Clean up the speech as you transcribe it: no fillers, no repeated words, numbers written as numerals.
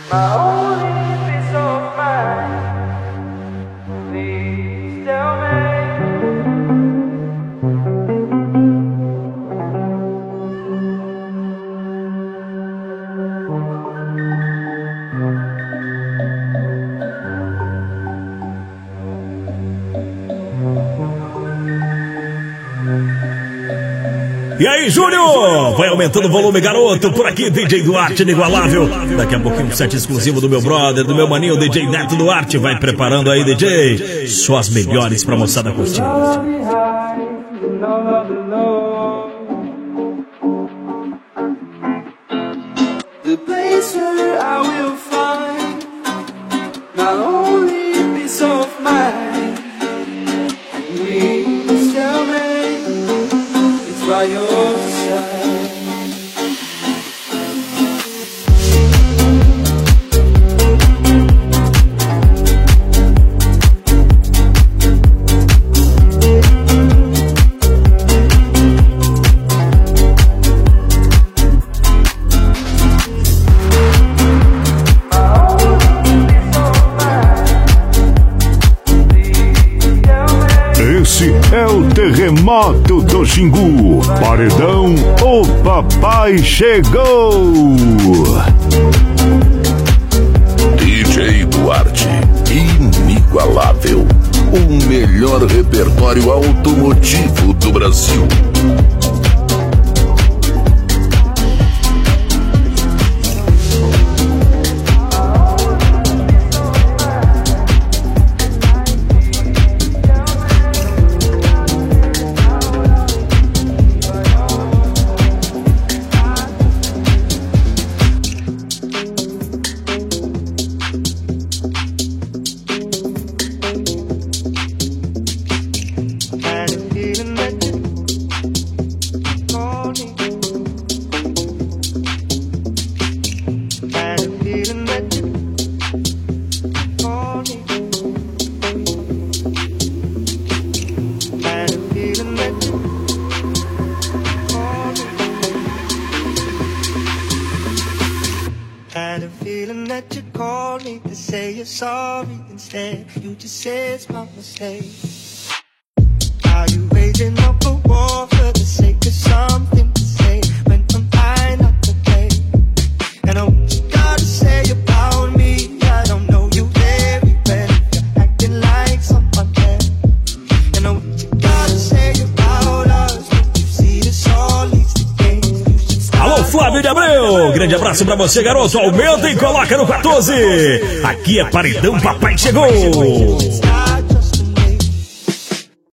E aí, Júnior? Vai aumentando o volume, garoto. Por aqui, DJ Duarte inigualável. Daqui a pouquinho um set exclusivo do meu brother, do meu maninho, DJ Neto Duarte. Vai preparando aí, DJ. Só as melhores pra moçada curtir. The place where I will find not only peace of mind. Please tell me it's by your side. É o terremoto do Xingu. Paredão, o papai chegou. DJ Duarte, inigualável. O melhor repertório automotivo do Brasil. Grande abraço pra você, garoto. Aumenta e coloca no 14. Aqui é Paredão, papai chegou.